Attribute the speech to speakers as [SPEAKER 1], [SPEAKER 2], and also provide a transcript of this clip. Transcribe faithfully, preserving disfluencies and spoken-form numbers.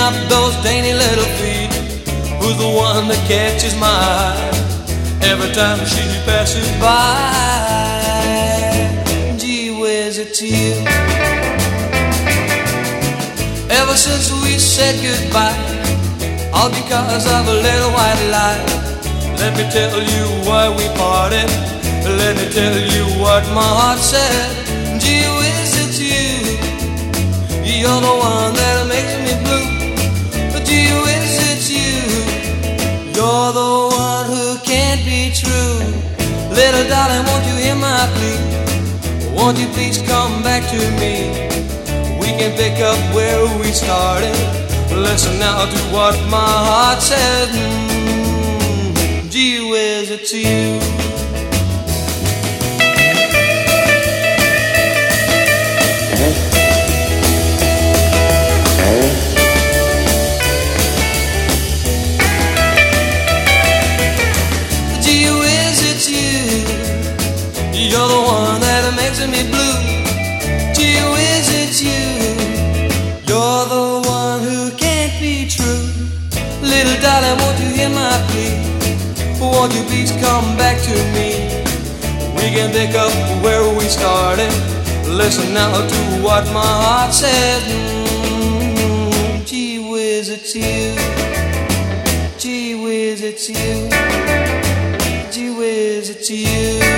[SPEAKER 1] up those dainty little feet. Who's the one that catches my eye every time she passes by? Gee whiz, it's you. Ever since we said goodbye, all because of a little white lie. Let me tell you why we parted. Let me tell you what my heart said. Gee whiz, it's you. You're the one that makes me blue. Gee whiz, it's you. You're the one who can't be true. Little darling, won't you hear my plea? Won't you please come back to me? We can pick up where we started. Listen now to what my heart says. Mm, gee whiz, it's you. Gee whiz, it's you. You're the one that makes me blue. Gee whiz, it's you. You're the one who can't be true. Little darling, won't you hear my plea? Won't you please come back to me? We can pick up where we started. Listen now to what my heart says. Mm, gee whiz, it's you. Gee whiz, it's you. Gee whiz, it's you.